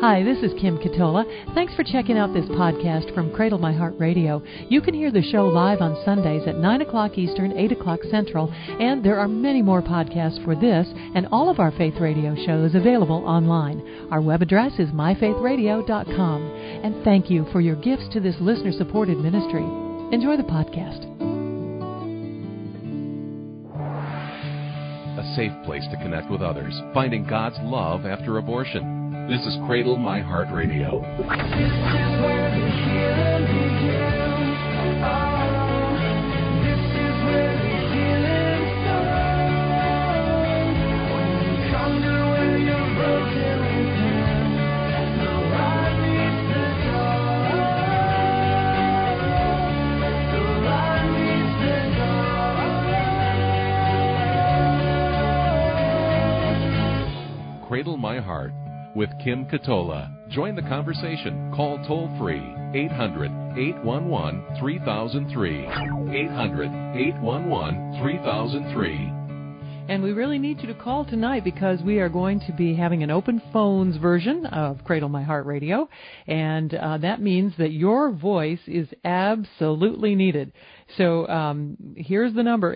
Hi, this is Kim Katola. Thanks for checking out this podcast from Cradle My Heart Radio. You can hear the show live on Sundays at 9 o'clock Eastern, 8 o'clock Central, and there are many more podcasts for this and all of our Faith Radio shows available online. Our web address is myfaithradio.com. And thank you for your gifts to this listener-supported ministry. Enjoy the podcast. A safe place to connect with others, finding God's love after abortion. This is Cradle My Heart Radio. This is where the healing begins. Oh, this is where the healing starts. When you come to where you're broken within, the light meets the dark. The light meets the dark. Cradle My Heart with Kim Katola. Join the conversation. Call toll-free 800-811-3003. 800-811-3003. And we really need you to call tonight because we are going to be having an open phones version of Cradle My Heart Radio. And that means that your voice is absolutely needed. So here's the number,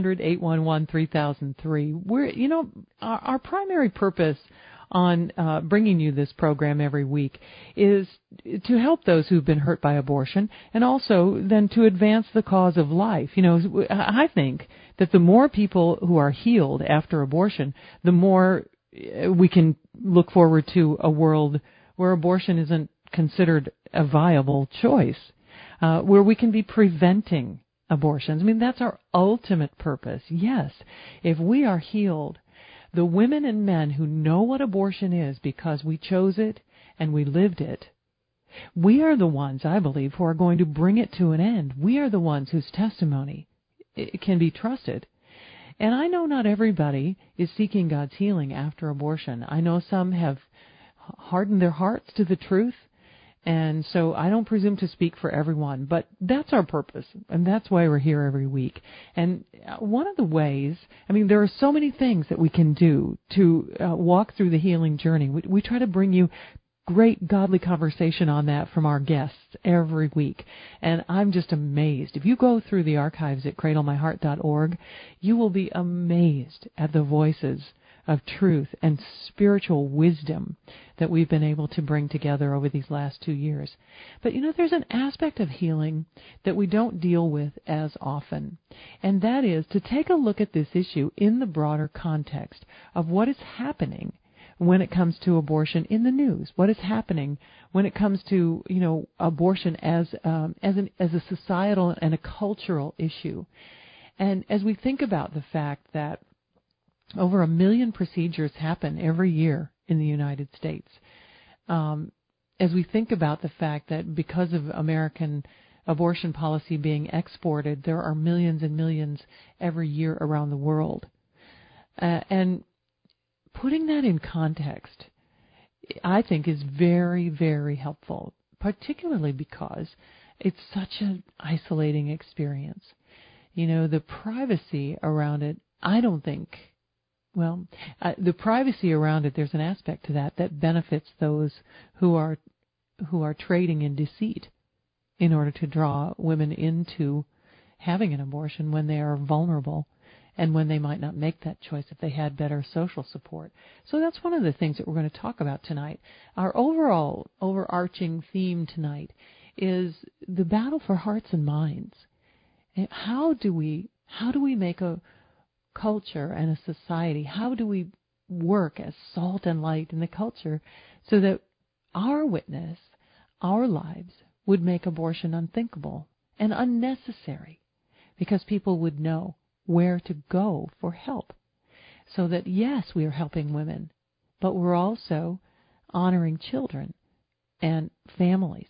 800-811-3003. Our primary purpose on bringing you this program every week is to help those who've been hurt by abortion and also then to advance the cause of life. I think that the more people who are healed after abortion, the more we can look forward to a world where abortion isn't considered a viable choice, where we can be preventing abortions. I mean, that's our ultimate purpose. Yes, if we are healed, the women and men who know what abortion is because we chose it and we lived it, we are the ones, I believe, who are going to bring it to an end. We are the ones whose testimony can be trusted. And I know not everybody is seeking God's healing after abortion. I know some have hardened their hearts to the truth, and so I don't presume to speak for everyone, but that's our purpose, and that's why we're here every week. And one of the ways, there are so many things that we can do to walk through the healing journey. We try to bring you great godly conversation on that from our guests every week. And I'm just amazed. If you go through the archives at cradlemyheart.org, you will be amazed at the voices of truth and spiritual wisdom that we've been able to bring together over these last 2 years. But there's an aspect of healing that we don't deal with as often, and that is to take a look at this issue in the broader context of what is happening when it comes to abortion in the news, what is happening when it comes to abortion as a societal and a cultural issue. And as we think about the fact that over 1 million procedures happen every year in the United States, as we think about the fact that because of American abortion policy being exported, there are millions and millions every year around the world. And putting that in context, I think, is very, very helpful, particularly because it's such an isolating experience. The privacy around it, I don't think, the privacy around it, there's an aspect to that benefits those who are trading in deceit in order to draw women into having an abortion when they are vulnerable and when they might not make that choice if they had better social support. So that's one of the things that we're going to talk about tonight. Our overall overarching theme tonight is the battle for hearts and minds. How do we make a culture and a society, how do we work as salt and light in the culture so that our witness, our lives, would make abortion unthinkable and unnecessary, because people would know where to go for help. So that, yes, we are helping women, but we're also honoring children and families.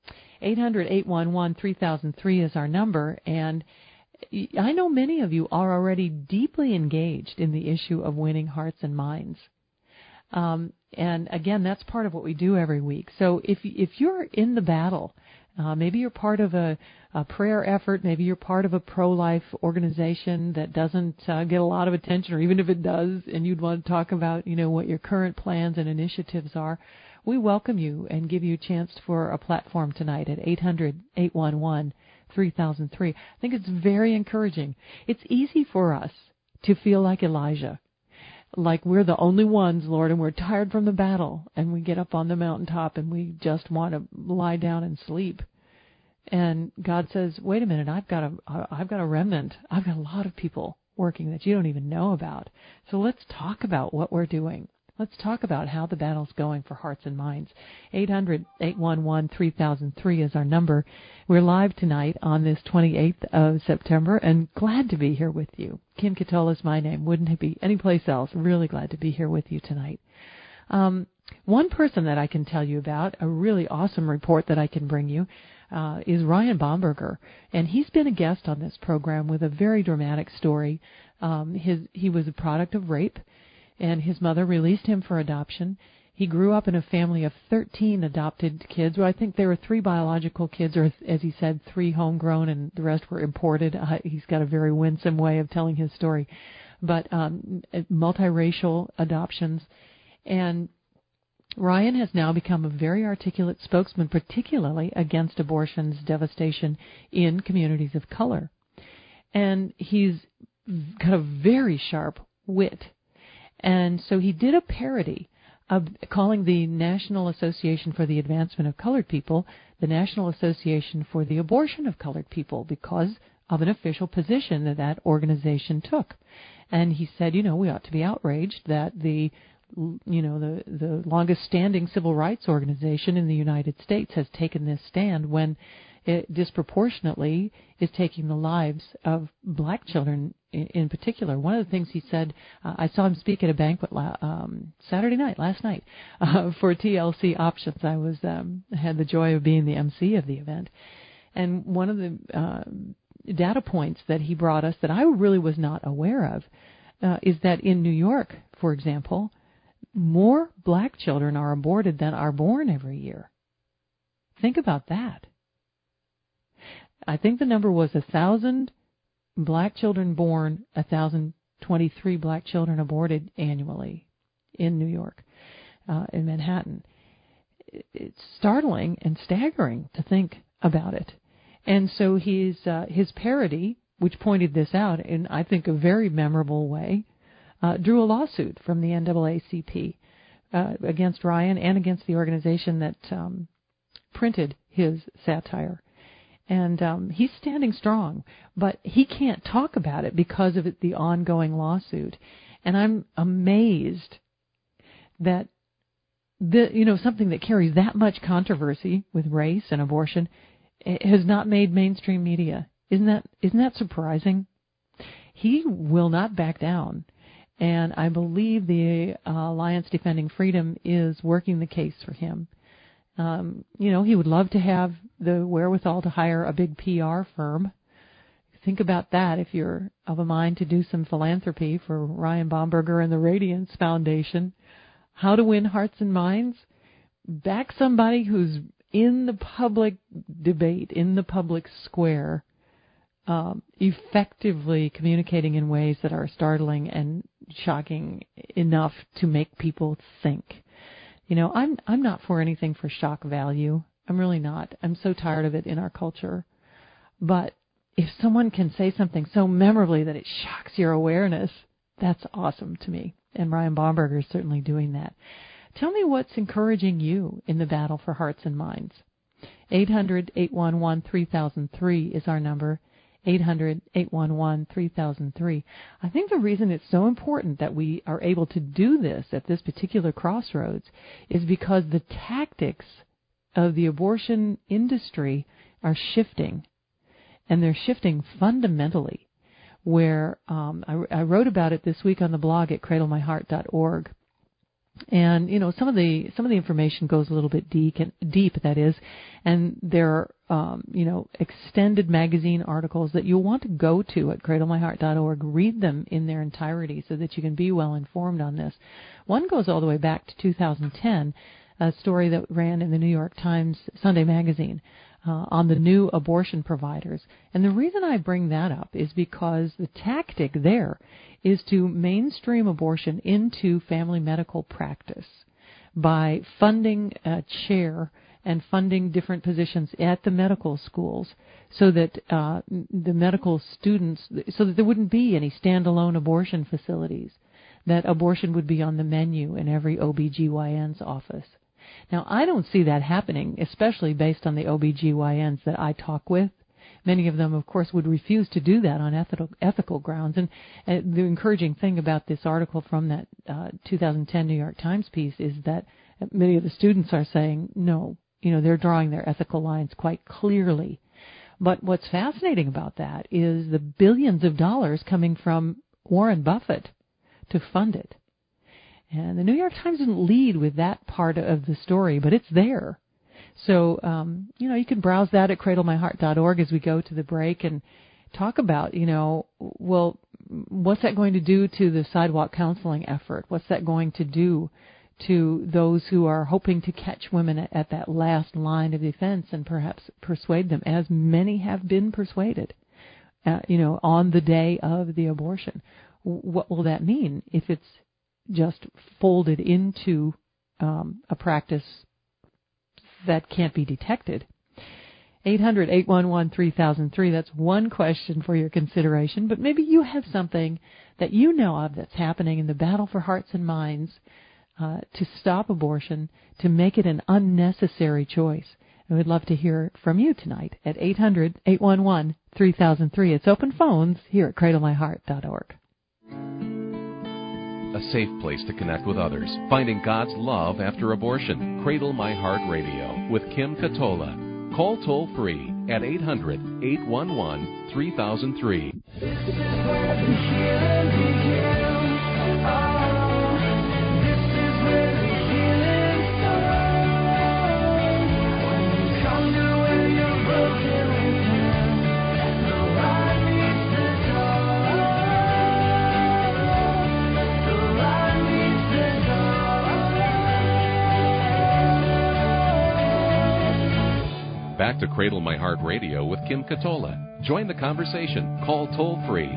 800-811-3003 is our number, and I know many of you are already deeply engaged in the issue of winning hearts and minds. And again, that's part of what we do every week. So if you're in the battle Maybe you're part of a prayer effort. Maybe you're part of a pro-life organization that doesn't get a lot of attention, or even if it does, and you'd want to talk about, what your current plans and initiatives are. We welcome you and give you a chance for a platform tonight at 800-811-3003. I think it's very encouraging. It's easy for us to feel like Elijah, like we're the only ones, Lord, and we're tired from the battle, and we get up on the mountaintop and we just want to lie down and sleep. And God says, wait a minute, I've got a remnant. I've got a lot of people working that you don't even know about. So let's talk about what we're doing. Let's talk about how the battle's going for hearts and minds. 800-811-3003 is our number. We're live tonight on this 28th of September, and glad to be here with you. Kim Katola is my name. Wouldn't it be anyplace else? Really glad to be here with you tonight. One person that I can tell you about, a really awesome report that I can bring you, is Ryan Bomberger. And he's been a guest on this program with a very dramatic story. He was a product of rape, and his mother released him for adoption. He grew up in a family of 13 adopted kids. Well, I think there were 3 biological kids, or as he said, 3 homegrown, and the rest were imported. He's got a very winsome way of telling his story. But multiracial adoptions. And Ryan has now become a very articulate spokesman, particularly against abortion's devastation in communities of color. And he's got a very sharp wit. And so he did a parody of calling the National Association for the Advancement of Colored People the National Association for the Abortion of Colored People because of an official position that organization took. And he said, we ought to be outraged that the longest standing civil rights organization in the United States has taken this stand when it disproportionately is taking the lives of black children in particular. One of the things he said, I saw him speak at a banquet last night, for TLC Options. I had the joy of being the MC of the event. And one of the data points that he brought us that I really was not aware of is that in New York, for example, more black children are aborted than are born every year. Think about that. I think the number was 1,000 black children born, 1,023 black children aborted annually in New York, in Manhattan. It's startling and staggering to think about it. And so his parody, which pointed this out in, I think, a very memorable way, drew a lawsuit from the NAACP against Ryan and against the organization that printed his satire. And he's standing strong, but he can't talk about it because of the ongoing lawsuit. And I'm amazed that something that carries that much controversy with race and abortion has not made mainstream media. Isn't that surprising? He will not back down. And I believe the Alliance Defending Freedom is working the case for him. He would love to have the wherewithal to hire a big PR firm. Think about that if you're of a mind to do some philanthropy for Ryan Bomberger and the Radiance Foundation. How to win hearts and minds? Back somebody who's in the public debate, in the public square, effectively communicating in ways that are startling and shocking enough to make people think. I'm not for anything for shock value. I'm really not. I'm so tired of it in our culture. But if someone can say something so memorably that it shocks your awareness, that's awesome to me. And Ryan Bomberger is certainly doing that. Tell me what's encouraging you in the battle for hearts and minds. 800-811-3003 is our number. 800-811-3003. I think the reason it's so important that we are able to do this at this particular crossroads is because the tactics of the abortion industry are shifting, and they're shifting fundamentally. Where I wrote about it this week on the blog at cradlemyheart.org. And some of the information goes a little bit deep, that is, and there are extended magazine articles that you'll want to go to at cradlemyheart.org. Read them in their entirety so that you can be well informed on this. One goes all the way back to 2010. a story that ran in the New York Times Sunday magazine on the new abortion providers. And the reason I bring that up is because the tactic there is to mainstream abortion into family medical practice by funding a chair and funding different positions at the medical schools so that the medical students, so that there wouldn't be any standalone abortion facilities, that abortion would be on the menu in every OBGYN's office. Now, I don't see that happening, especially based on the OBGYNs that I talk with. Many of them, of course, would refuse to do that on ethical grounds. And the encouraging thing about this article from that 2010 New York Times piece is that many of the students are saying, no, they're drawing their ethical lines quite clearly. But what's fascinating about that is the billions of dollars coming from Warren Buffett to fund it. And the New York Times didn't lead with that part of the story, but it's there. So, you can browse that at cradlemyheart.org as we go to the break and talk about, well, what's that going to do to the sidewalk counseling effort? What's that going to do to those who are hoping to catch women at that last line of defense and perhaps persuade them, as many have been persuaded, on the day of the abortion? What will that mean if it's just folded into a practice that can't be detected? 800-811-3003, that's one question for your consideration, but maybe you have something that you know of that's happening in the battle for hearts and minds to stop abortion, to make it an unnecessary choice. And we'd love to hear from you tonight at 800-811-3003. It's open phones here at cradlemyheart.org. A safe place to connect with others. Finding God's love after abortion. Cradle My Heart Radio with Kim Katola. Call toll free at 800-811-3003. This is where the healing begins. Oh, this is where the healing starts. When you come to where you're broken within, the light meets the dark. The light meets the dark. Back to Cradle My Heart Radio with Kim Katola. Join the conversation. Call toll free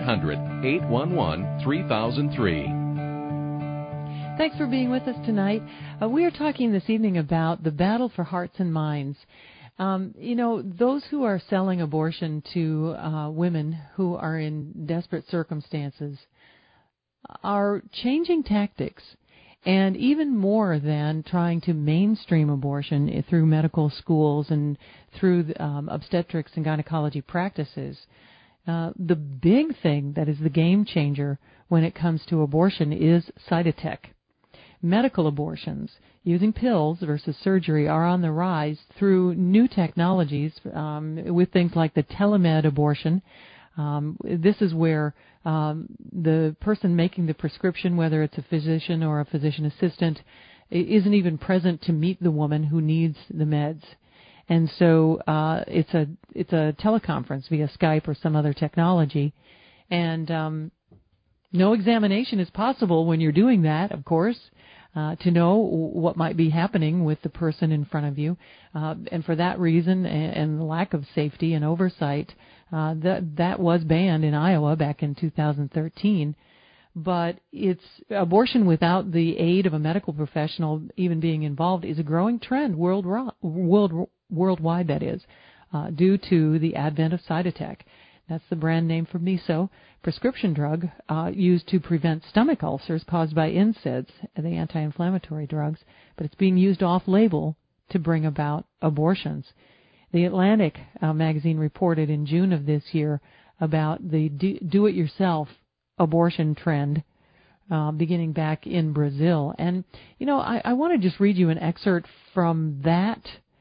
800-811-3003. Thanks for being with us tonight. We are talking this evening about the battle for hearts and minds. Those who are selling abortion to women who are in desperate circumstances are changing tactics. And even more than trying to mainstream abortion through medical schools and through obstetrics and gynecology practices, the big thing that is the game changer when it comes to abortion is Cytotec. Medical abortions using pills versus surgery are on the rise through new technologies with things like the telemed abortion. This is where the person making the prescription, whether it's a physician or a physician assistant, isn't even present to meet the woman who needs the meds. And so it's a teleconference via Skype or some other technology. And no examination is possible when you're doing that, of course, to know what might be happening with the person in front of you. And for that reason and lack of safety and oversight, that was banned in Iowa back in 2013. But it's abortion without the aid of a medical professional even being involved is a growing trend worldwide, that is, due to the advent of Cytotec. That's the brand name for Meso, prescription drug used to prevent stomach ulcers caused by NSAIDs, the anti-inflammatory drugs, but it's being used off-label to bring about abortions. The Atlantic magazine reported in June of this year about the do-it-yourself abortion trend beginning back in Brazil. And, I want to just read you an excerpt from that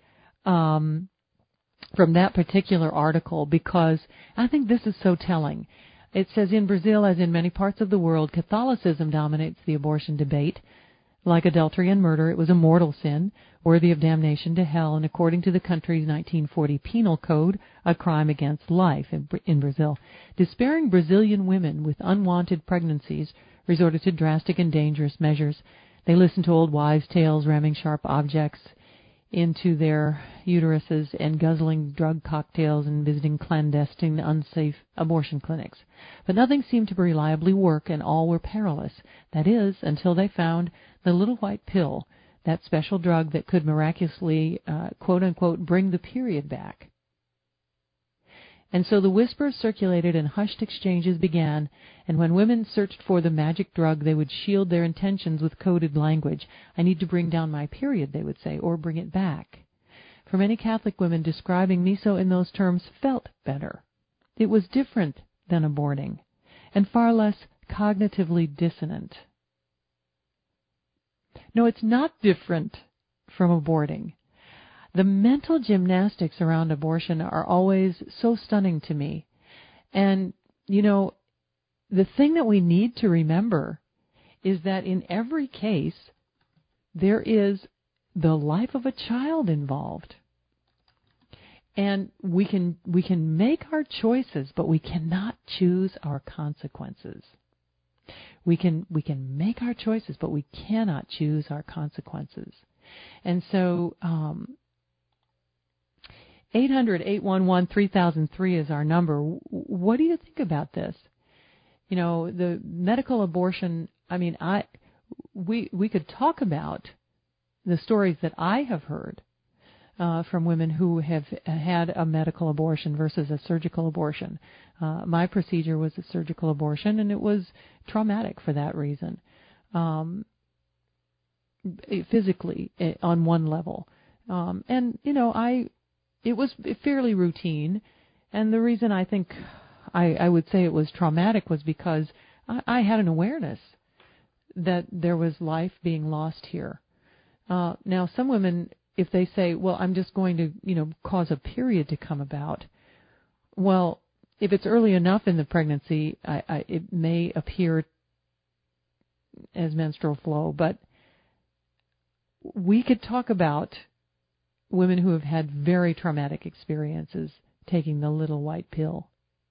particular article because I think this is so telling. It says, in Brazil, as in many parts of the world, Catholicism dominates the abortion debate. Like adultery and murder, it was a mortal sin, worthy of damnation to hell, and according to the country's 1940 penal code, a crime against life in Brazil. Despairing Brazilian women with unwanted pregnancies resorted to drastic and dangerous measures. They listen to old wives' tales, ramming sharp objects into their uteruses and guzzling drug cocktails and visiting clandestine, unsafe abortion clinics. But nothing seemed to reliably work, and all were perilous. That is, until they found the little white pill, that special drug that could miraculously, quote-unquote, bring the period back. And so the whispers circulated and hushed exchanges began, and when women searched for the magic drug, they would shield their intentions with coded language. I need to bring down my period, they would say, or bring it back. For many Catholic women, describing miso in those terms felt better. It was different than aborting, and far less cognitively dissonant. No, it's not different from aborting. The mental gymnastics around abortion are always so stunning to me. And, you know, the thing that we need to remember is that in every case, there is the life of a child involved. And we can make our choices, but we cannot choose our consequences. We can make our choices, but we cannot choose our consequences. And so 800-811-3003 is our number. What do you think about this? You know, the medical abortion, I mean, we could talk about the stories that I have heard from women who have had a medical abortion versus a surgical abortion. My procedure was a surgical abortion, and it was traumatic for that reason, physically on one level. And, you know, it was fairly routine, and the reason I think I would say it was traumatic was because I had an awareness that there was life being lost here. Now, some women, if they say, well, I'm just going to, you know, cause a period to come about, well, if it's early enough in the pregnancy, it may appear as menstrual flow, but we could talk about women who have had very traumatic experiences taking the little white pill.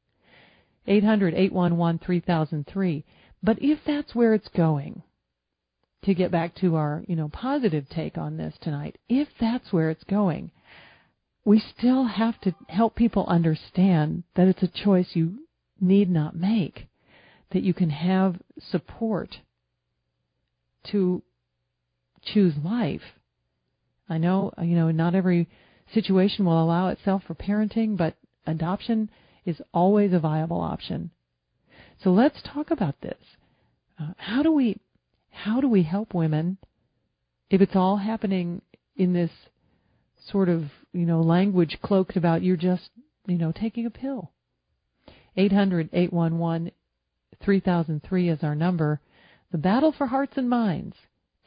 800-811-3003. But if that's where it's going, to get back to our, you know, positive take on this tonight, if that's where it's going, we still have to help people understand that it's a choice you need not make, that you can have support to choose life. I know, you know, not every situation will allow itself for parenting, but adoption is always a viable option. So let's talk about this. How do we help women if it's all happening in this sort of, you know, language cloaked about you're just, you know, taking a pill? 800-811-3003 is our number. The battle for hearts and minds.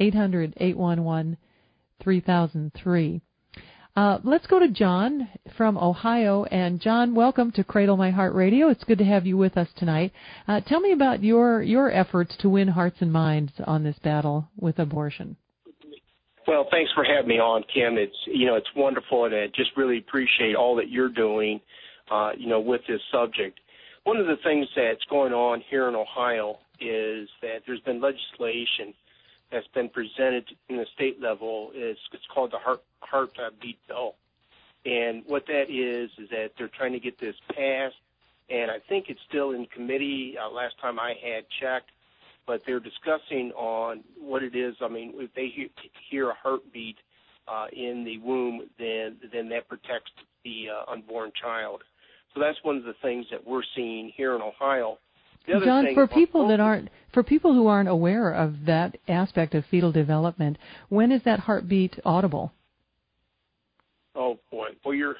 800-811-3003. Let's go to John from Ohio. And John, welcome to Cradle My Heart Radio. It's good to have you with us tonight. Tell me about your efforts to win hearts and minds on this battle with abortion. Well, thanks for having me on, Kim. It's wonderful, and I just really appreciate all that you're doing, with this subject. One of the things that's going on here in Ohio is that there's been legislation that's been presented in the state level. It's called the heartbeat bill. And what that is that they're trying to get this passed, and I think it's still in committee last time I had checked, but they're discussing on what it is. I mean, if they hear a heartbeat in the womb, then that protects the unborn child. So that's one of the things that we're seeing here in Ohio. John, for people who aren't aware of that aspect of fetal development, when is that heartbeat audible? Oh boy, well you're.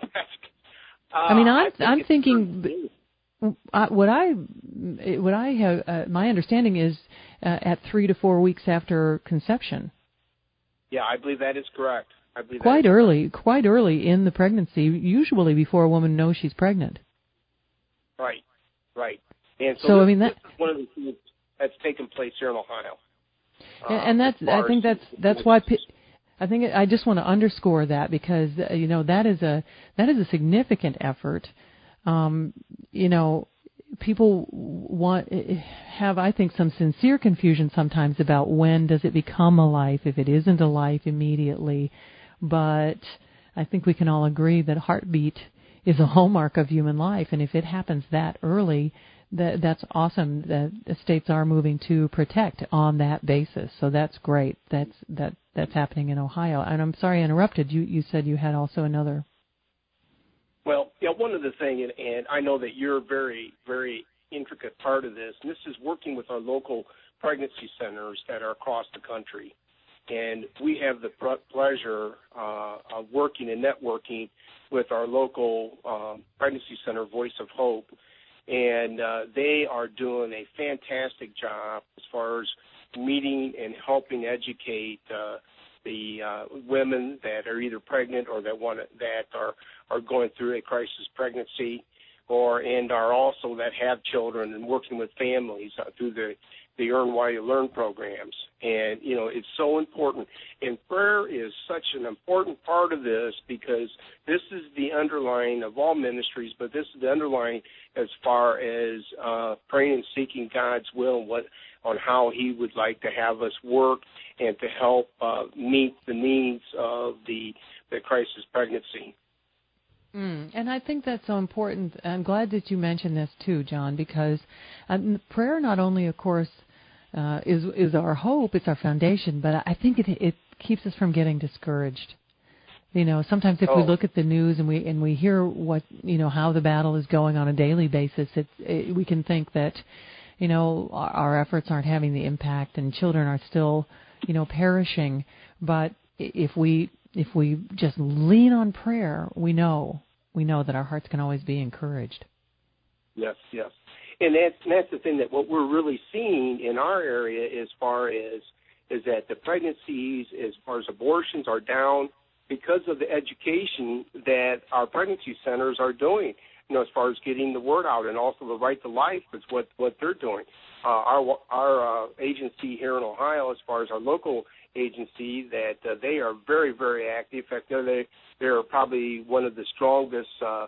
I'm thinking. What I have, my understanding is at 3 to 4 weeks after conception. Yeah, I believe that is correct. Quite early in the pregnancy, usually before a woman knows she's pregnant. Right. And so this that is one of the things that's taken place here in Ohio. I think that's why I just want to underscore that, because that is a significant effort. people have, I think, some sincere confusion sometimes about when does it become a life, if it isn't a life immediately. But I think we can all agree that heartbeat is a hallmark of human life, and if it happens that early, that's awesome. That the states are moving to protect on that basis, so that's great. That's happening in Ohio. And I'm sorry I interrupted. You said you had also another. Well, yeah, one of the things, and I know that you're a very, very intricate part of this, and this is working with our local pregnancy centers that are across the country. And we have the pleasure of working and networking with our local pregnancy center, Voice of Hope. And they are doing a fantastic job as far as meeting and helping educate the women that are either pregnant or that are going through a crisis pregnancy, and are also that have children, and working with families through the Earn While You Learn programs. And, it's so important. And prayer is such an important part of this, because this is the underlying of all ministries, but this is the underlying as far as praying and seeking God's will on how he would like to have us work and to help meet the needs of the crisis pregnancy. And I think that's so important. I'm glad that you mentioned this too, John, because prayer not only, of course, is our hope, it's our foundation, but I think it keeps us from getting discouraged. Sometimes if we look at the news and we hear what how the battle is going on a daily basis, we can think that our efforts aren't having the impact and children are still perishing. But if we just lean on prayer, we know that our hearts can always be encouraged. Yes. And that's the thing, that what we're really seeing in our area as far as is that the pregnancies, as far as abortions, are down because of the education that our pregnancy centers are doing, as far as getting the word out, and also the Right to Life is what they're doing. Our agency here in Ohio, as far as our local agency, that they are very, very active. In fact, they're probably one of the strongest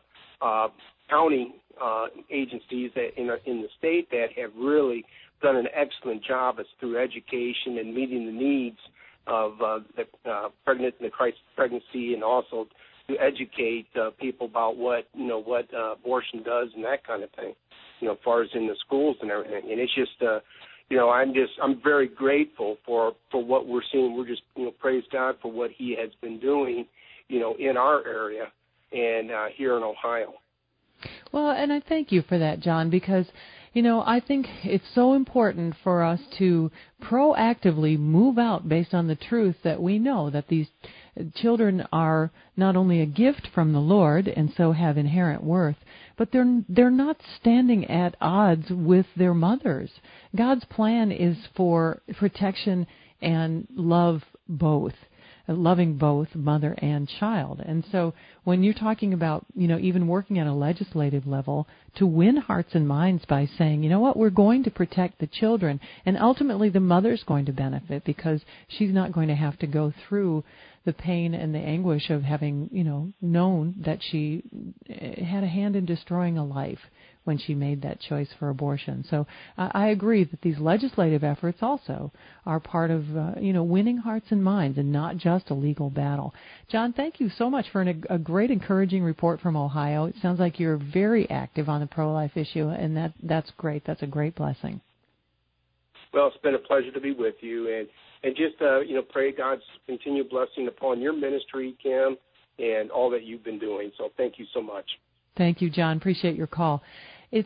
county agencies that in the state that have really done an excellent job as through education and meeting the needs of the pregnant and the crisis pregnancy, and also to educate people about what abortion does and that kind of thing, as far as in the schools and everything. And it's just I'm very grateful for what we're seeing. We're just praise God for what He has been doing in our area and here in Ohio. Well, and I thank you for that, John, because I think it's so important for us to proactively move out based on the truth that we know that these children are not only a gift from the Lord and so have inherent worth, but they're not standing at odds with their mothers. God's plan is for protection and love both. Loving both mother and child. And so when you're talking about, even working at a legislative level to win hearts and minds by saying, we're going to protect the children, and ultimately the mother's going to benefit because she's not going to have to go through the pain and the anguish of having, known that she had a hand in destroying a life when she made that choice for abortion. So I agree that these legislative efforts also are part of, winning hearts and minds and not just a legal battle. John, thank you so much for a great encouraging report from Ohio. It sounds like you're very active on the pro-life issue, and that's great. That's a great blessing. Well, it's been a pleasure to be with you, and just, pray God's continued blessing upon your ministry, Kim, and all that you've been doing. So thank you so much. Thank you, John. Appreciate your call. It's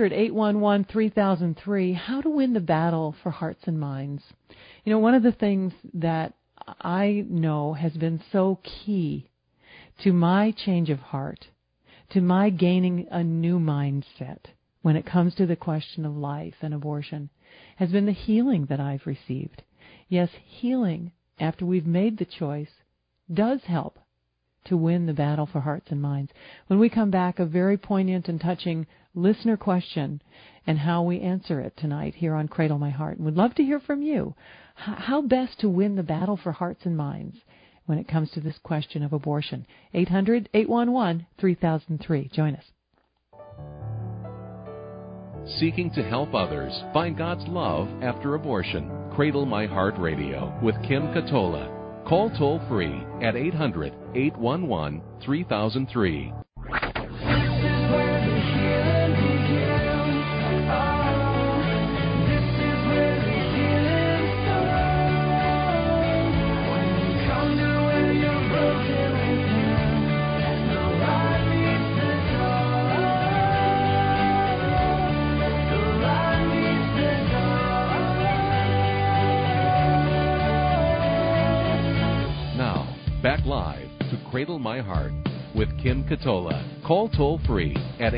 800-811-3003, how to win the battle for hearts and minds. One of the things that I know has been so key to my change of heart, to my gaining a new mindset when it comes to the question of life and abortion, has been the healing that I've received. Yes, healing after we've made the choice does help to win the battle for hearts and minds. When we come back, a very poignant and touching listener question and how we answer it tonight here on Cradle My Heart. And we'd love to hear from you. How best to win the battle for hearts and minds when it comes to this question of abortion. 800-811-3003. Join us. Seeking to help others find God's love after abortion. Cradle My Heart Radio with Kim Katola. Call toll-free at 800-811-3003. Back live to Cradle My Heart with Kim Katola. Call toll-free at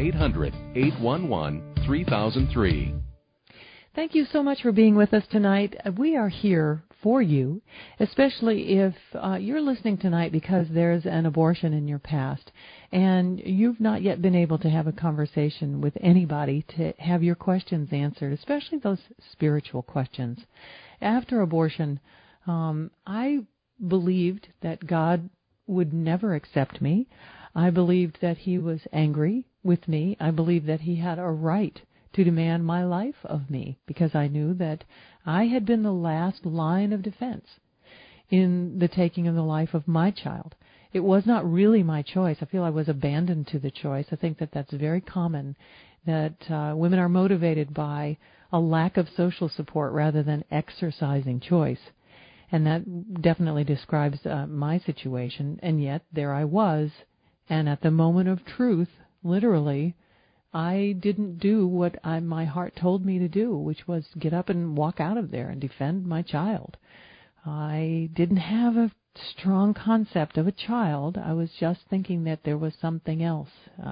800-811-3003. Thank you so much for being with us tonight. We are here for you, especially if you're listening tonight because there's an abortion in your past and you've not yet been able to have a conversation with anybody to have your questions answered, especially those spiritual questions. After abortion, I believed that God would never accept me. I believed that he was angry with me. I believed that he had a right to demand my life of me because I knew that I had been the last line of defense in the taking of the life of my child. It was not really my choice. I feel I was abandoned to the choice. I think that that's very common, that women are motivated by a lack of social support rather than exercising choice. And that definitely describes my situation. And yet there I was. And at the moment of truth, literally, I didn't do what my heart told me to do, which was get up and walk out of there and defend my child. I didn't have a strong concept of a child. I was just thinking that there was something else,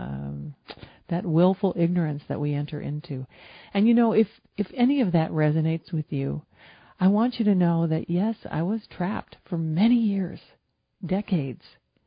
that willful ignorance that we enter into. And, you know, if any of that resonates with you, I want you to know that, yes, I was trapped for many years, decades,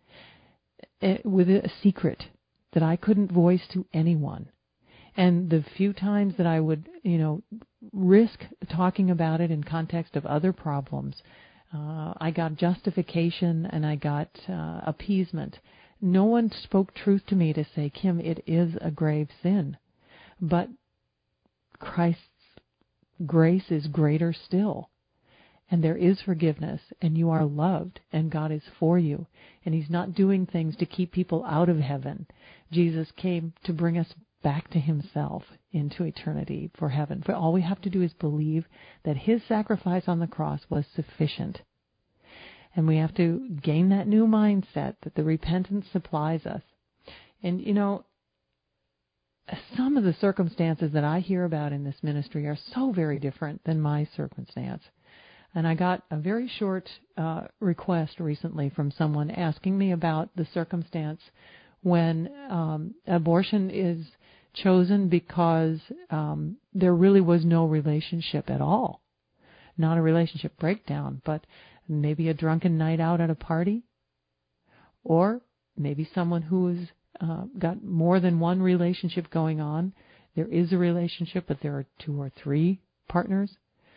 with a secret that I couldn't voice to anyone. And the few times that I would, risk talking about it in context of other problems, I got justification and I got appeasement. No one spoke truth to me to say, Kim, it is a grave sin. But Christ's grace is greater still. And there is forgiveness, and you are loved, and God is for you. And he's not doing things to keep people out of heaven. Jesus came to bring us back to himself into eternity for heaven. For all we have to do is believe that his sacrifice on the cross was sufficient. And we have to gain that new mindset that the repentance supplies us. And, some of the circumstances that I hear about in this ministry are so very different than my circumstance. And I got a very short request recently from someone asking me about the circumstance when abortion is chosen because there really was no relationship at all. Not a relationship breakdown, but maybe a drunken night out at a party, or maybe someone who has got more than one relationship going on. There is a relationship, but there are 2 or 3 partners.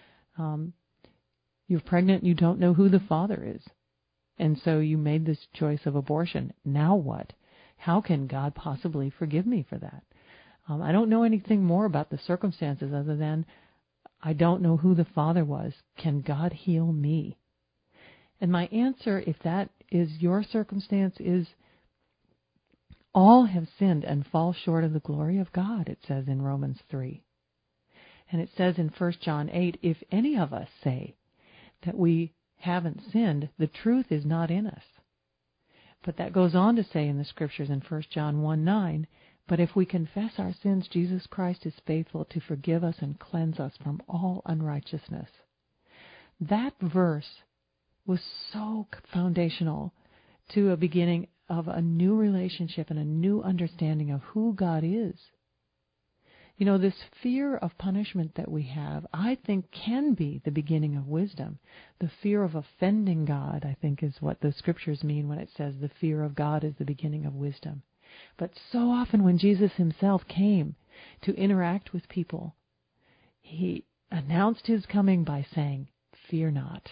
You're pregnant, you don't know who the father is. And so you made this choice of abortion. Now what? How can God possibly forgive me for that? I don't know anything more about the circumstances other than I don't know who the father was. Can God heal me? And my answer, if that is your circumstance, is all have sinned and fall short of the glory of God, it says in Romans 3. And it says in 1 John 8, if any of us say that we haven't sinned, the truth is not in us. But that goes on to say in the scriptures in 1 John 1:9, but if we confess our sins, Jesus Christ is faithful to forgive us and cleanse us from all unrighteousness. That verse was so foundational to a beginning of a new relationship and a new understanding of who God is. This fear of punishment that we have, I think, can be the beginning of wisdom. The fear of offending God, I think, is what the scriptures mean when it says the fear of God is the beginning of wisdom. But so often when Jesus himself came to interact with people, he announced his coming by saying, fear not.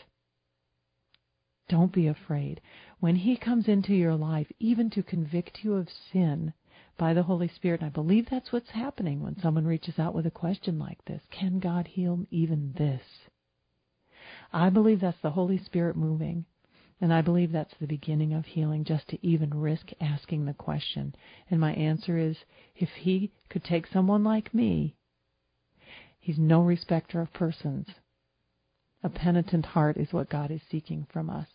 Don't be afraid. When he comes into your life, even to convict you of sin, by the Holy Spirit. And I believe that's what's happening when someone reaches out with a question like this. Can God heal even this? I believe that's the Holy Spirit moving. And I believe that's the beginning of healing, just to even risk asking the question. And my answer is, if he could take someone like me, he's no respecter of persons. A penitent heart is what God is seeking from us.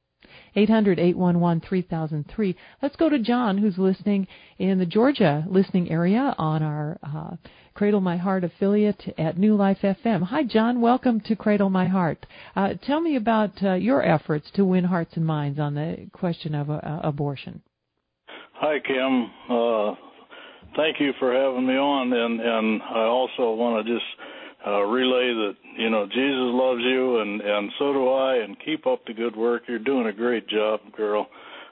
800-811-3003. Let's go to John, who's listening in the Georgia listening area on our Cradle My Heart affiliate at New Life FM. Hi, John. Welcome to Cradle My Heart. Tell me about your efforts to win hearts and minds on the question of abortion. Hi, Kim. Thank you for having me on, and I also want to just relay that, Jesus loves you, and so do I, and keep up the good work. You're doing a great job, girl.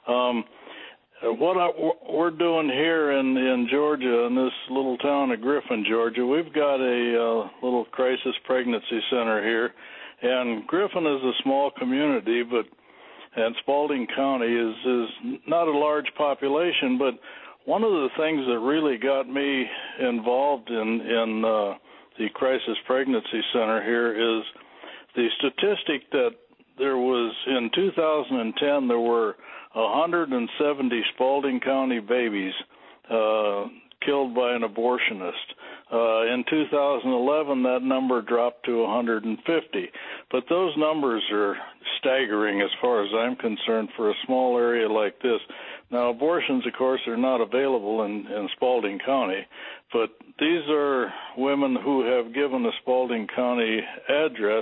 We're doing here in Georgia, in this little town of Griffin, Georgia, we've got a little crisis pregnancy center here, and Griffin is a small community, and Spalding County is not a large population, but one of the things that really got me involved in the Crisis Pregnancy Center here is the statistic that there was, in 2010, there were 170 Spalding County babies killed by an abortionist. In 2011, that number dropped to 150. But those numbers are staggering as far as I'm concerned for a small area like this. Now, abortions, of course, are not available in Spalding County, but these are women who have given a Spalding County address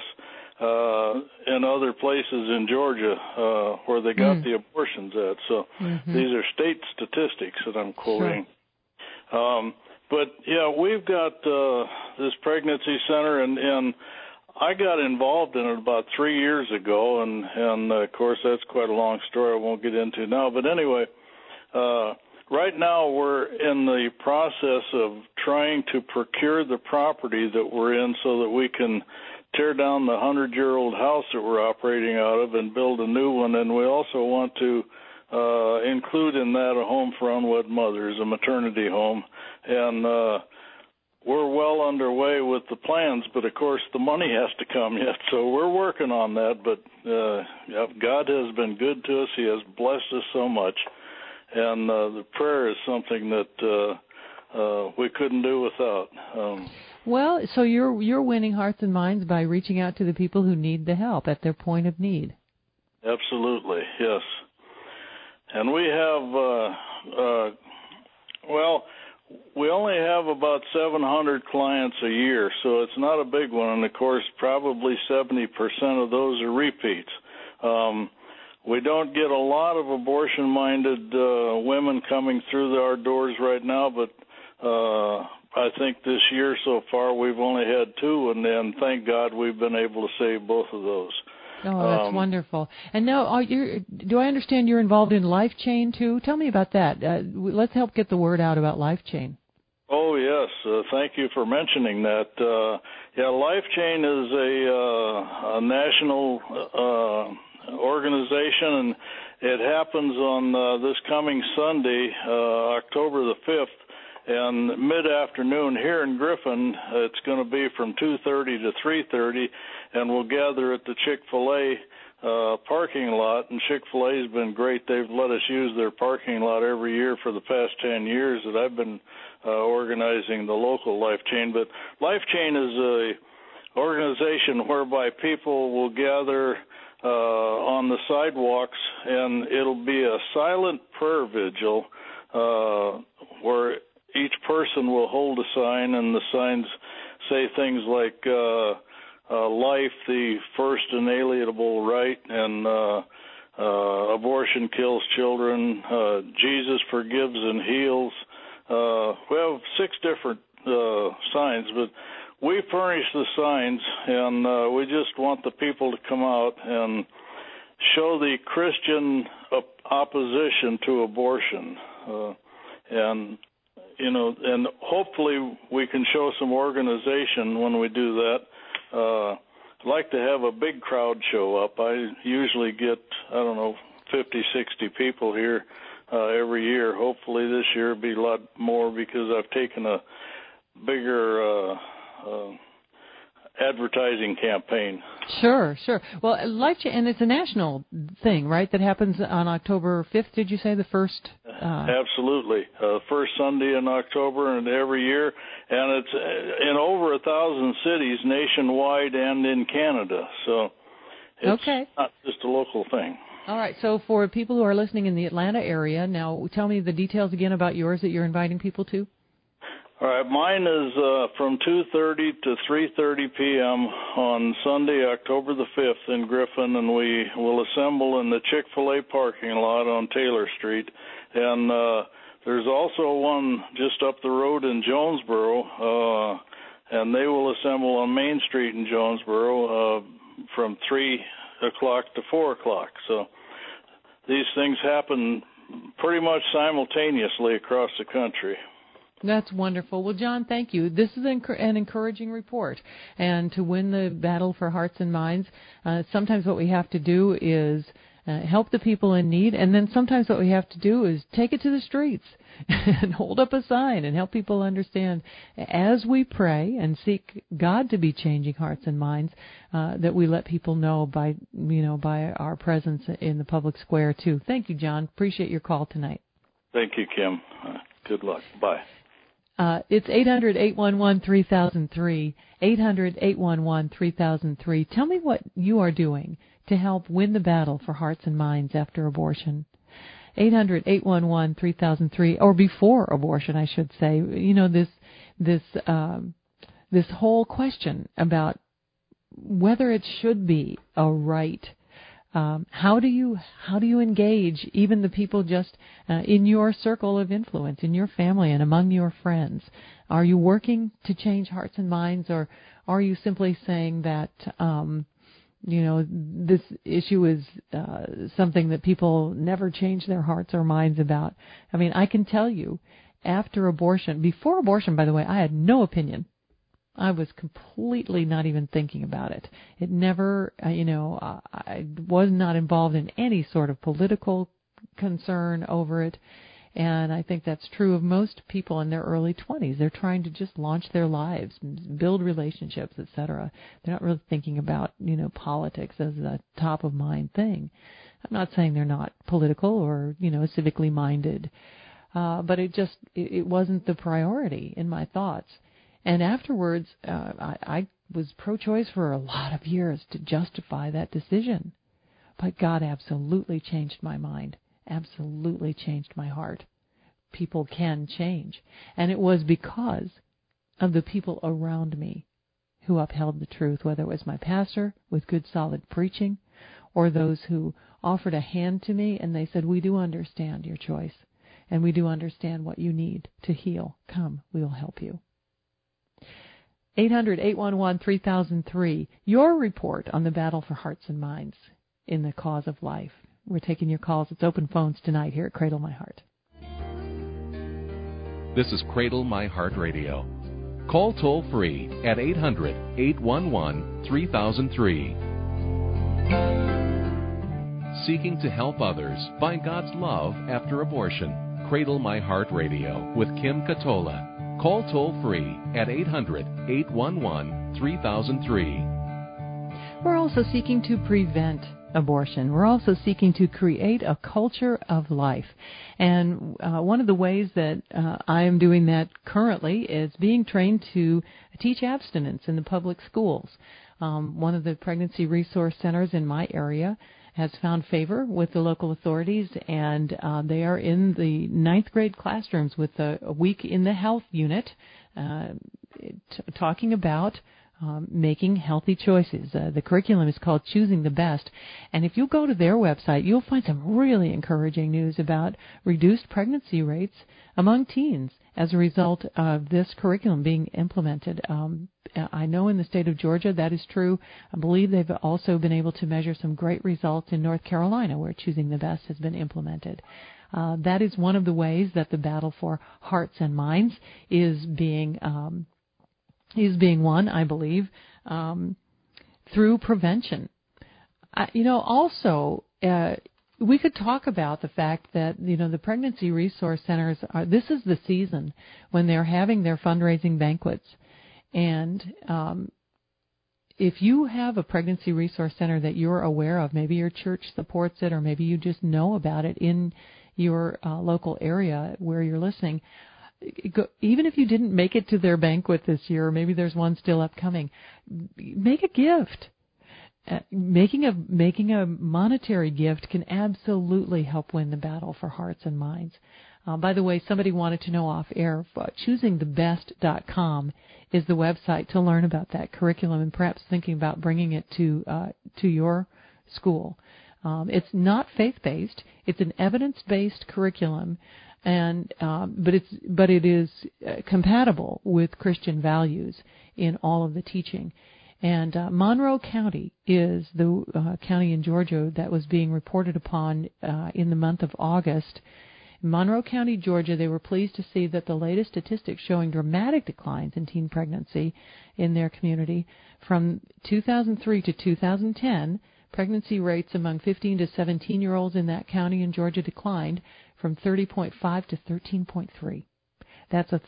in other places in Georgia where they got the abortions at. So these are state statistics that I'm quoting. Sure. But, yeah, we've got this pregnancy center, and I got involved in it about 3 years ago, and of course, that's quite a long story I won't get into now. But anyway, right now we're in the process of trying to procure the property that we're in so that we can tear down the 100-year-old house that we're operating out of and build a new one. And we also want to include in that a home for unwed mothers, a maternity home. And we're well underway with the plans, but of course the money has to come yet. So we're working on that, but God has been good to us. He has blessed us so much. And the prayer is something that we couldn't do without. Well, so you're winning hearts and minds by reaching out to the people who need the help at their point of need. Absolutely, yes. And we have, we only have about 700 clients a year, so it's not a big one. And, of course, probably 70% of those are repeats. We don't get a lot of abortion-minded women coming through our doors right now, but I think this year so far we've only had 2, and then thank God we've been able to save both of those. Oh, that's wonderful. And now, do I understand you're involved in LifeChain too? Tell me about that. Let's help get the word out about LifeChain. Oh, yes. Thank you for mentioning that. LifeChain is a national organization, and it happens on this coming Sunday, October the 5th, and mid-afternoon here in Griffin. It's going to be from 2:30 to 3:30, and we'll gather at the Chick-fil-A parking lot. And Chick-fil-A has been great. They've let us use their parking lot every year for the past 10 years that I've been organizing the local LifeChain. But LifeChain is a organization whereby people will gather on the sidewalks, and it'll be a silent prayer vigil where each person will hold a sign, and the signs say things like life, the first inalienable right, and abortion kills children, Jesus forgives and heals. We have 6 different signs, but we furnish the signs, and we just want the people to come out and show the Christian opposition to abortion. And hopefully we can show some organization when we do that. I'd like to have a big crowd show up. I usually get, 50, 60 people here every year. Hopefully this year will be a lot more because I've taken a bigger advertising campaign. Sure. Well, and it's a national thing, right? That happens on October 5th, did you say, the first? Absolutely. First Sunday in October and every year. And it's in over 1,000 cities nationwide and in Canada. So it's not just a local thing. All right. So for people who are listening in the Atlanta area, now tell me the details again about yours that you're inviting people to. All right, mine is from 2:30 to 3:30 p.m. on Sunday, October the 5th in Griffin, and we will assemble in the Chick-fil-A parking lot on Taylor Street. And there's also one just up the road in Jonesboro, and they will assemble on Main Street in Jonesboro from 3 o'clock to 4 o'clock. So these things happen pretty much simultaneously across the country. That's wonderful. Well, John, thank you. This is an encouraging report. And to win the battle for hearts and minds, sometimes what we have to do is help the people in need. And then sometimes what we have to do is take it to the streets and hold up a sign and help people understand as we pray and seek God to be changing hearts and minds, that we let people know by our presence in the public square, too. Thank you, John. Appreciate your call tonight. Thank you, Kim. Good luck. Bye. It's 800-811-3003, 800-811-3003. Tell me what you are doing to help win the battle for hearts and minds after abortion. 800-811-3003, or before abortion, I should say. You know, this whole question about whether it should be a right. How do you engage even the people just in your circle of influence, in your family and among your friends? Are you working to change hearts and minds, or are you simply saying that this issue is something that people never change their hearts or minds about? I mean, I can tell you, before abortion, by the way, I had no opinion. I was completely not even thinking about it. It never, I was not involved in any sort of political concern over it. And I think that's true of most people in their early 20s. They're trying to just launch their lives, build relationships, etc. They're not really thinking about, politics as a top of mind thing. I'm not saying they're not political or, civically minded. But it wasn't the priority in my thoughts. And afterwards, I was pro-choice for a lot of years to justify that decision. But God absolutely changed my mind, absolutely changed my heart. People can change. And it was because of the people around me who upheld the truth, whether it was my pastor with good, solid preaching, or those who offered a hand to me and they said, we do understand your choice, and we do understand what you need to heal. Come, we will help you. 800-811-3003, your report on the battle for hearts and minds in the cause of life. We're taking your calls. It's open phones tonight here at Cradle My Heart. This is Cradle My Heart Radio. Call toll-free at 800-811-3003. Seeking to help others find God's love after abortion. Cradle My Heart Radio with Kim Katola. Call toll-free at 800-811-3003. We're also seeking to prevent abortion. We're also seeking to create a culture of life. And one of the ways that I am doing that currently is being trained to teach abstinence in the public schools. One of the pregnancy resource centers in my area has found favor with the local authorities, and they are in the 9th grade classrooms with a week in the health unit talking about making healthy choices. The curriculum is called Choosing the Best, and if you go to their website, you'll find some really encouraging news about reduced pregnancy rates among teens as a result of this curriculum being implemented. I know in the state of Georgia that is true. I believe they've also been able to measure some great results in North Carolina where Choosing the Best has been implemented. That is one of the ways that the battle for hearts and minds is being won, I believe, through prevention. Also, we could talk about the fact that, the pregnancy resource centers this is the season when they're having their fundraising banquets. And if you have a pregnancy resource center that you're aware of, maybe your church supports it, or maybe you just know about it in your local area where you're listening, even if you didn't make it to their banquet this year, or maybe there's one still upcoming, make a gift. Making a monetary gift can absolutely help win the battle for hearts and minds. By the way, somebody wanted to know off air, choosingthebest.com is the website to learn about that curriculum and perhaps thinking about bringing it to your school. It's not faith-based; it's an evidence-based curriculum, and but it is compatible with Christian values in all of the teaching. And Monroe County is the county in Georgia that was being reported upon in the month of August. In Monroe County, Georgia, they were pleased to see that the latest statistics showing dramatic declines in teen pregnancy in their community. From 2003 to 2010, pregnancy rates among 15 to 17-year-olds in that county in Georgia declined from 30.5 to 13.3. That's a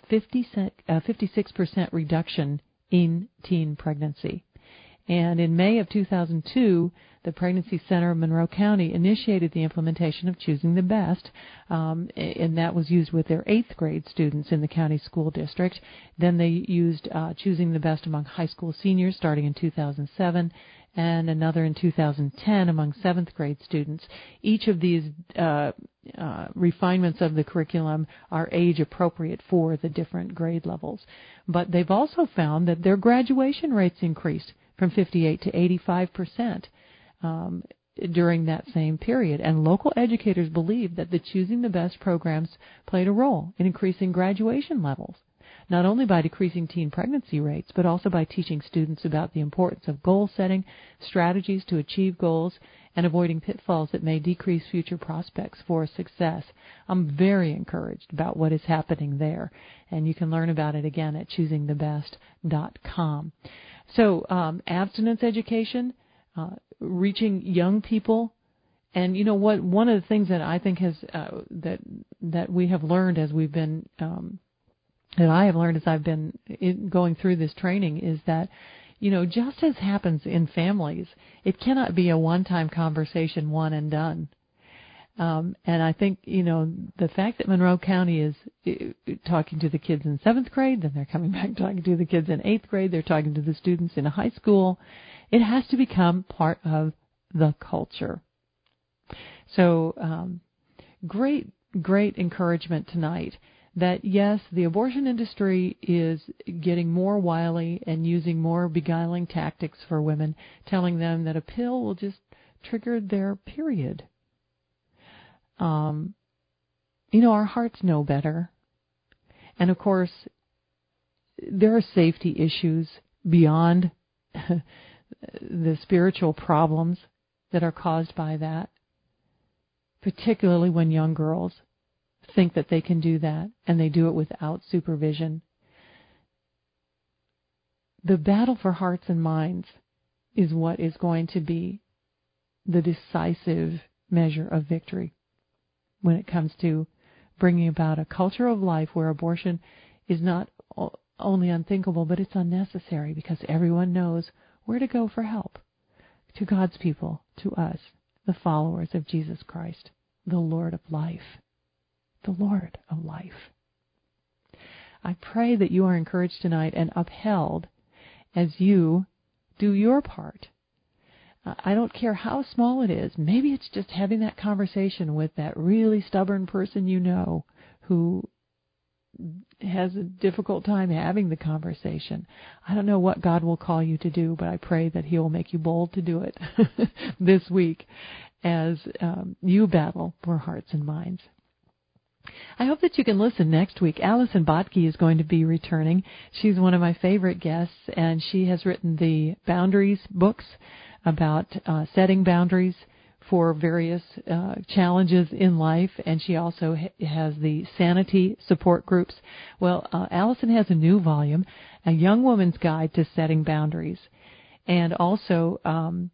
56% reduction in teen pregnancy. And in May of 2002, the Pregnancy Center of Monroe County initiated the implementation of Choosing the Best, and that was used with their 8th grade students in the county school district. Then they used Choosing the Best among high school seniors starting in 2007, and another in 2010 among 7th grade students. Each of these refinements of the curriculum are age appropriate for the different grade levels. But they've also found that their graduation rates increased from 58 to 85% during that same period. And local educators believe that the Choosing the Best programs played a role in increasing graduation levels, not only by decreasing teen pregnancy rates, but also by teaching students about the importance of goal setting, strategies to achieve goals, and avoiding pitfalls that may decrease future prospects for success. I'm very encouraged about what is happening there, and you can learn about it again at choosingthebest.com. So abstinence education, reaching young people, and one of the things that I think has that we have learned as we've been that I have learned as I've been going through this training is that, just as happens in families, it cannot be a one-time conversation, one and done. And I think, the fact that Monroe County is talking to the kids in 7th grade, then they're coming back talking to the kids in 8th grade, they're talking to the students in high school, it has to become part of the culture. So great encouragement tonight that, yes, the abortion industry is getting more wily and using more beguiling tactics for women, telling them that a pill will just trigger their period. Our hearts know better. And, of course, there are safety issues beyond the spiritual problems that are caused by that, particularly when young girls think that they can do that, and they do it without supervision. The battle for hearts and minds is what is going to be the decisive measure of victory when it comes to bringing about a culture of life where abortion is not only unthinkable, but it's unnecessary, because everyone knows where to go for help. To God's people, to us, the followers of Jesus Christ, the Lord of life. The Lord of life. I pray that you are encouraged tonight and upheld as you do your part. I don't care how small it is. Maybe it's just having that conversation with that really stubborn person who has a difficult time having the conversation. I don't know what God will call you to do, but I pray that He will make you bold to do it this week as you battle for hearts and minds. I hope that you can listen next week. Allison Botke is going to be returning. She's one of my favorite guests, and she has written the Boundaries books about setting boundaries for various challenges in life, and she also has the Sanity support groups. Well, Allison has a new volume, A Young Woman's Guide to Setting Boundaries, and also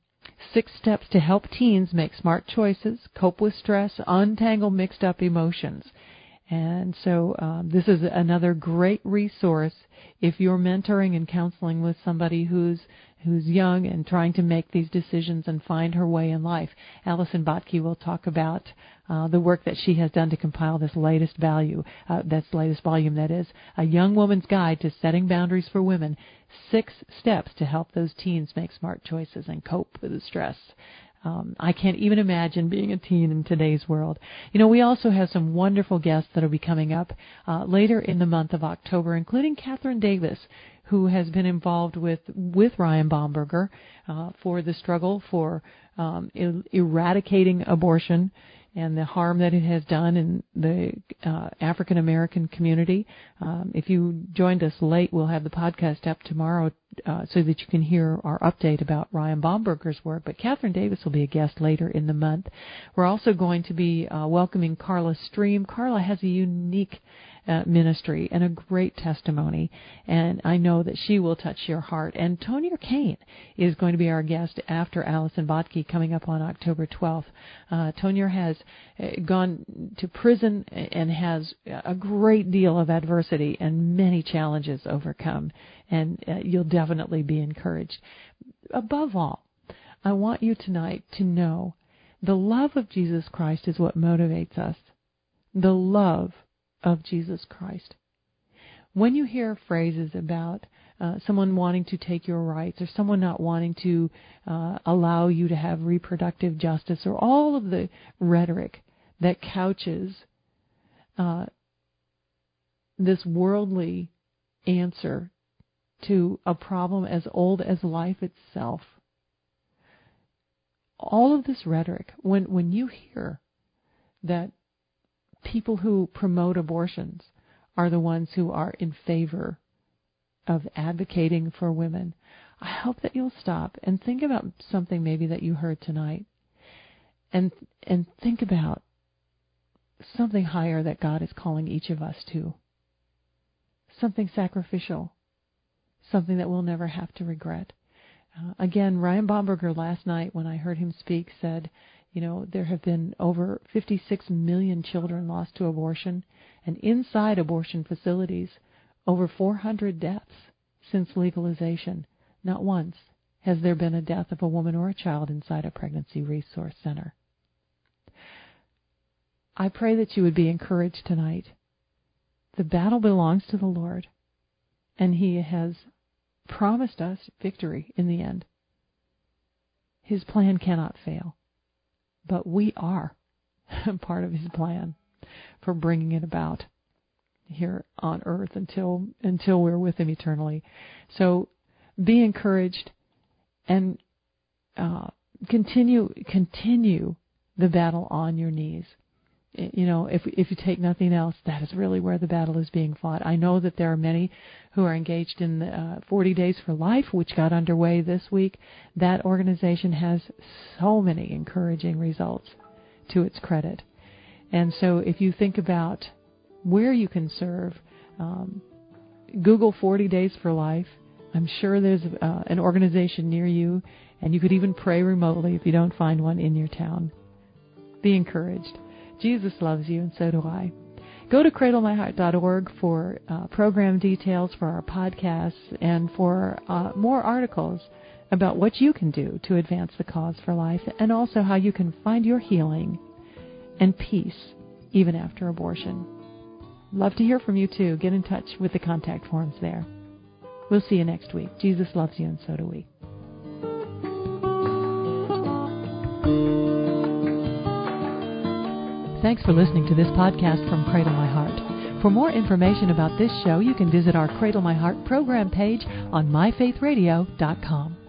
6 steps to help teens make smart choices, cope with stress, untangle mixed up emotions. And so this is another great resource if you're mentoring and counseling with somebody who's young and trying to make these decisions and find her way in life. Allison Bottke will talk about the work that she has done to compile this latest volume, that is, A Young Woman's Guide to Setting Boundaries for Women, 6 steps to help those teens make smart choices and cope with the stress. I can't even imagine being a teen in today's world. We also have some wonderful guests that will be coming up later in the month of October, including Catherine Davis, who has been involved with Ryan Bomberger for the struggle for eradicating abortion and the harm that it has done in the African American community. If you joined us late, we'll have the podcast up tomorrow so that you can hear our update about Ryan Bomberger's work. But Catherine Davis will be a guest later in the month. We're also going to be welcoming Carla Stream. Carla has a unique ministry and a great testimony, and I know that she will touch your heart. And Tonya Kane is going to be our guest after Allison Bottke, coming up on October 12th. Tonya has gone to prison and has a great deal of adversity and many challenges overcome, and you'll definitely be encouraged. Above all, I want you tonight to know the love of Jesus Christ is what motivates us. The love of Jesus Christ. When you hear phrases about someone wanting to take your rights or someone not wanting to allow you to have reproductive justice, or all of the rhetoric that couches this worldly answer to a problem as old as life itself, all of this rhetoric, when you hear that people who promote abortions are the ones who are in favor of advocating for women, I hope that you'll stop and think about something maybe that you heard tonight, and think about something higher that God is calling each of us to, something sacrificial, something that we'll never have to regret. Again, Ryan Bomberger last night, when I heard him speak, said, there have been over 56 million children lost to abortion, and inside abortion facilities, over 400 deaths since legalization. Not once has there been a death of a woman or a child inside a pregnancy resource center. I pray that you would be encouraged tonight. The battle belongs to the Lord, and He has promised us victory in the end. His plan cannot fail. But we are part of His plan for bringing it about here on earth until we're with Him eternally. So be encouraged and continue the battle on your knees. If you take nothing else, that is really where the battle is being fought. I know that there are many who are engaged in the 40 Days for Life, which got underway this week. That organization has so many encouraging results to its credit. And so if you think about where you can serve, Google 40 Days for Life. I'm sure there's an organization near you, and you could even pray remotely if you don't find one in your town. Be encouraged. Jesus loves you, and so do I. Go to cradlemyheart.org for program details for our podcasts and for more articles about what you can do to advance the cause for life, and also how you can find your healing and peace even after abortion. Love to hear from you, too. Get in touch with the contact forms there. We'll see you next week. Jesus loves you, and so do we. Thanks for listening to this podcast from Cradle My Heart. For more information about this show, you can visit our Cradle My Heart program page on myfaithradio.com.